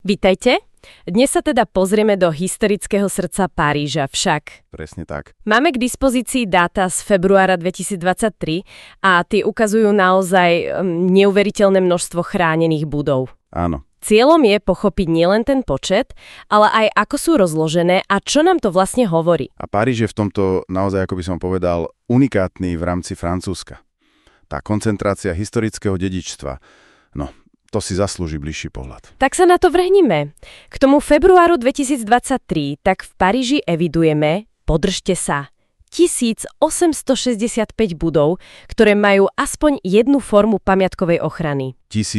Vítajte. Dnes sa teda pozrieme do historického srdca Paríža však. Presne tak. Máme k dispozícii dáta z februára 2023 a tie ukazujú naozaj neuveriteľné množstvo chránených budov. Áno. Cieľom je pochopiť nielen ten počet, ale aj ako sú rozložené a čo nám to vlastne hovorí. A Paríž je v tomto naozaj, ako by som povedal, unikátny v rámci Francúzska. Tá koncentrácia historického dedičstva, no, to si zaslúži bližší pohľad. Tak sa na to vrhnime. K tomu februáru 2023 tak v Paríži evidujeme, podržte sa, 1865 budov, ktoré majú aspoň jednu formu pamiatkovej ochrany.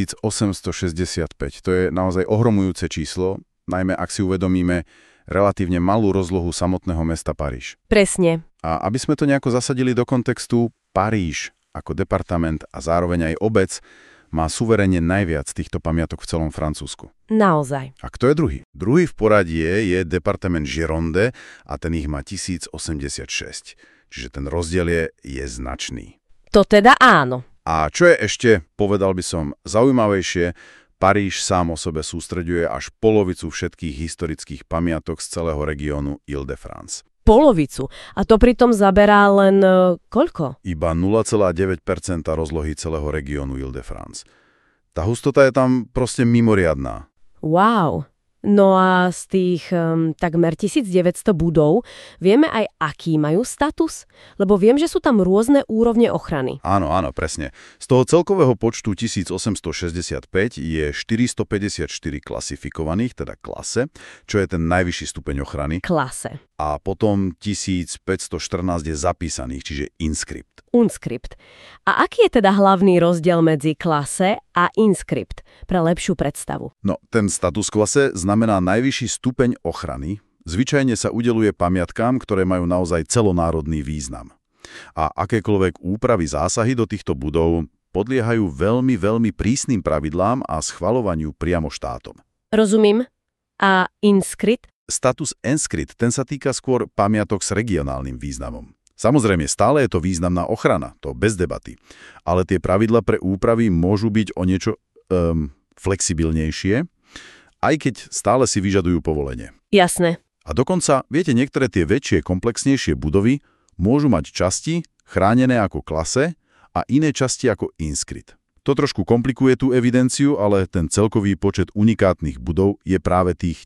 1865, to je naozaj ohromujúce číslo, najmä ak si uvedomíme relatívne malú rozlohu samotného mesta Paríž. Presne. A aby sme to nejako zasadili do kontextu, Paríž ako departament a zároveň aj obec má suverene najviac týchto pamiatok v celom Francúzsku. Naozaj. A kto je druhý? Druhý v poradí je departement Gironde a ten ich má 1086. Čiže ten rozdiel je značný. To teda áno. A čo je ešte, povedal by som, zaujímavejšie, Paríž sám o sebe sústreďuje až polovicu všetkých historických pamiatok z celého regiónu Île-de-France. Polovicu. A to pritom zaberá len koľko? Iba 0,9% rozlohy celého regiónu Île-de-France. Tá hustota je tam proste mimoriadná. Wow. No a z tých takmer 1900 budov vieme aj, aký majú status? Lebo viem, že sú tam rôzne úrovne ochrany. Áno, presne. Z toho celkového počtu 1865 je 454 klasifikovaných, teda klase, čo je ten najvyšší stupeň ochrany. Klase. A potom 1514 je zapísaných, čiže inskript. Unskript. A aký je teda hlavný rozdiel medzi klase a inskript pre lepšiu predstavu? No, ten status klase znamená najvyšší stupeň ochrany. Zvyčajne sa udeľuje pamiatkám, ktoré majú naozaj celonárodný význam. A akékoľvek úpravy zásahy do týchto budov podliehajú veľmi prísnym pravidlám a schvaľovaniu priamo štátom. Rozumím. A inskript? Status inskript, ten sa týka skôr pamiatok s regionálnym významom. Samozrejme, stále je to významná ochrana, to bez debaty. Ale tie pravidla pre úpravy môžu byť o niečo flexibilnejšie, aj keď stále si vyžadujú povolenie. Jasné. A dokonca, viete, niektoré tie väčšie, komplexnejšie budovy môžu mať časti chránené ako klase a iné časti ako inskript. To trošku komplikuje tú evidenciu, ale ten celkový počet unikátnych budov je práve tých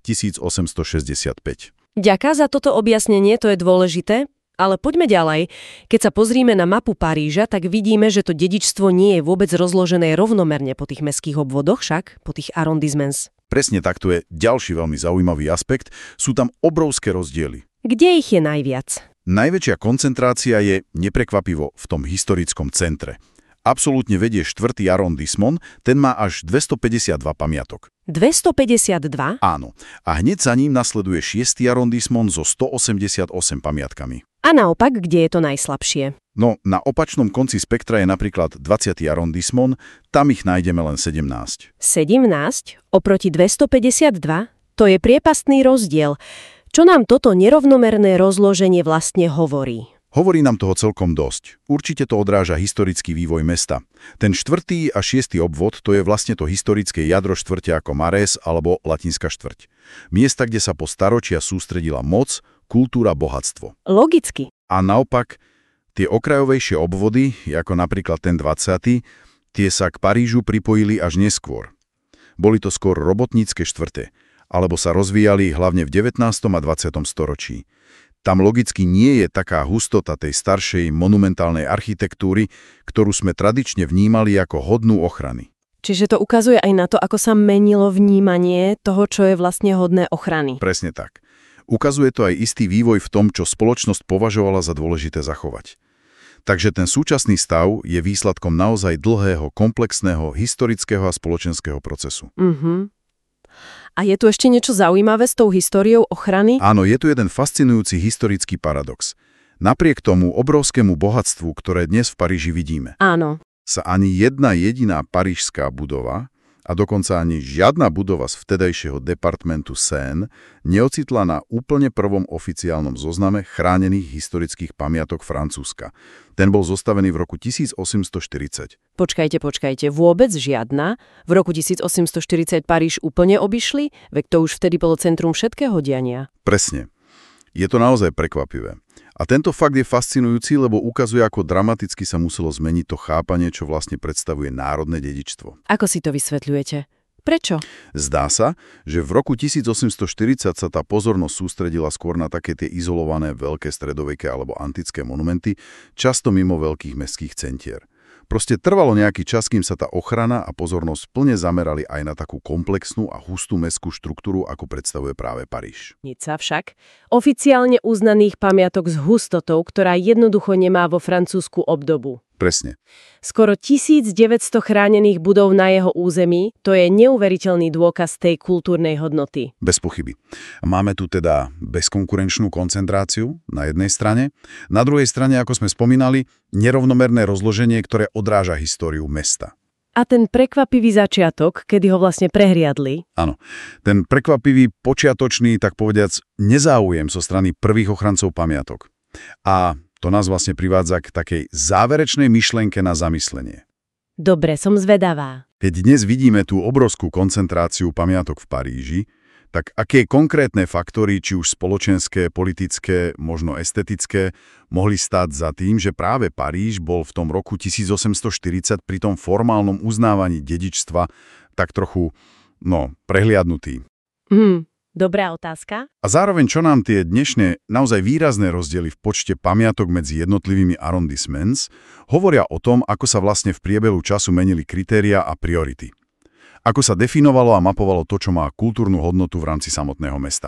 1865. Ďaká za toto objasnenie, to je dôležité. Ale poďme ďalej. Keď sa pozrieme na mapu Paríža, tak vidíme, že to dedičstvo nie je vôbec rozložené rovnomerne po tých mestských obvodoch, však po tých arrondissements. Presne tak, to je ďalší veľmi zaujímavý aspekt. Sú tam obrovské rozdiely. Kde ich je najviac? Najväčšia koncentrácia je neprekvapivo v tom historickom centre. Absolútne vedie 4. arrondissement, ten má až 252 pamiatok. 252? Áno. A hneď za ním nasleduje 6. arrondissement so 188 pamiatkami. A naopak, kde je to najslabšie? No, na opačnom konci spektra je napríklad 20. arrondissement, tam ich nájdeme len 17. 17? Oproti 252? To je priepastný rozdiel. Čo nám toto nerovnomerné rozloženie vlastne hovorí? Hovorí nám toho celkom dosť. Určite to odráža historický vývoj mesta. Ten 4. a 6. obvod, to je vlastne to historické jadro štvrte ako Marés alebo Latinská štvrť. Miesta, kde sa po staročia sústredila moc, kultúra, bohatstvo. Logicky. A naopak, tie okrajovejšie obvody, ako napríklad ten 20., tie sa k Parížu pripojili až neskôr. Boli to skôr robotnícke štvrte, alebo sa rozvíjali hlavne v 19. a 20. storočí. Tam logicky nie je taká hustota tej staršej monumentálnej architektúry, ktorú sme tradične vnímali ako hodnú ochrany. Čiže to ukazuje aj na to, ako sa menilo vnímanie toho, čo je vlastne hodné ochrany. Presne tak. Ukazuje to aj istý vývoj v tom, čo spoločnosť považovala za dôležité zachovať. Takže ten súčasný stav je výsledkom naozaj dlhého, komplexného, historického a spoločenského procesu. A je tu ešte niečo zaujímavé s tou históriou ochrany? Áno, je tu jeden fascinujúci historický paradox. Napriek tomu obrovskému bohatstvu, ktoré dnes v Paríži vidíme, Áno. sa ani jedna jediná parížská budova A dokonca ani žiadna budova z vtedajšieho departmentu Seine neocitla na úplne prvom oficiálnom zozname chránených historických pamiatok Francúzska. Ten bol zostavený v roku 1840. Počkajte, vôbec žiadna? V roku 1840 Paríž úplne obišli? Veď to už vtedy bolo centrum všetkého diania. Presne. Je to naozaj prekvapivé. A tento fakt je fascinujúci, lebo ukazuje, ako dramaticky sa muselo zmeniť to chápanie, čo vlastne predstavuje národné dedičstvo. Ako si to vysvetľujete? Prečo? Zdá sa, že v roku 1840 sa tá pozornosť sústredila skôr na také tie izolované veľké stredoveké alebo antické monumenty, často mimo veľkých mestských centier. Proste trvalo nejaký čas, kým sa tá ochrana a pozornosť plne zamerali aj na takú komplexnú a hustú mestskú štruktúru, ako predstavuje práve Paríž. Nica však. Oficiálne uznaných pamiatok s hustotou, ktorá jednoducho nemá vo Francúzsku obdobu. Presne. Skoro 1900 chránených budov na jeho území, to je neuveriteľný dôkaz tej kultúrnej hodnoty. Bez pochyby. Máme tu teda bezkonkurenčnú koncentráciu na jednej strane, na druhej strane, ako sme spomínali, nerovnomerné rozloženie, ktoré odráža históriu mesta. A ten prekvapivý začiatok, kedy ho vlastne prehriadli? Áno, ten prekvapivý počiatočný, tak povediac, nezáujem zo strany prvých ochrancov pamiatok. A to nás vlastne privádza k takej záverečnej myšlienke na zamyslenie. Dobre, som zvedavá. Keď dnes vidíme tú obrovskú koncentráciu pamiatok v Paríži, tak aké konkrétne faktory, či už spoločenské, politické, možno estetické, mohli stáť za tým, že práve Paríž bol v tom roku 1840 pri tom formálnom uznávaní dedičstva tak trochu, prehliadnutý. Dobrá otázka. A zároveň, čo nám tie dnešné naozaj výrazné rozdiely v počte pamiatok medzi jednotlivými arrondissements hovoria o tom, ako sa vlastne v priebehu času menili kritériá a priority. Ako sa definovalo a mapovalo to, čo má kultúrnu hodnotu v rámci samotného mesta.